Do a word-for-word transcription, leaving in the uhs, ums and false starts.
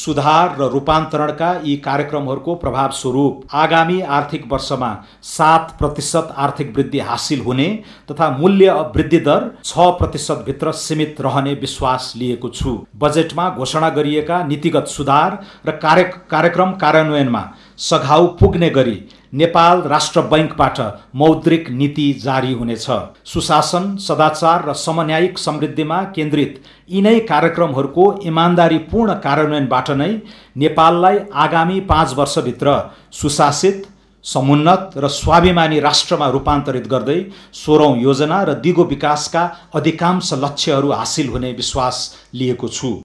सुधार र रूपान्तरणका यी कार्यक्रमहरूको प्रभाव स्वरूप आगामी आर्थिक वर्षमा सात प्रतिशत आर्थिक वृद्धि हासिल हुने तथा मूल्य वृद्धि दर छ प्रतिशत भित्र सीमित रहने विश्वास लिएको छु। बजेटमा घोषणा गरिएका नीतिगत सुधार र कार्य कार्यक्रम कार्यान्वयनमा सघाउ पुग्ने गरी नेपाल राष्ट्र बैंकबाट मौद्रिक नीति जारी हुनेछ। सुशासन, सदाचार र समन्यायिक समृद्धिमा केन्द्रित यिनै कार्यक्रमहरूको इमान्दारीपूर्ण कार्यान्वयनबाट नै नेपाललाई आगामी पाँच वर्षभित्र सुशासित, समुन्नत र स्वाभिमानी राष्ट्रमा रूपान्तरित गर्दै सोह्रौं योजना र दिगो विकासका अधिकांश लक्ष्यहरू हासिल हुने विश्वास लिएको छु।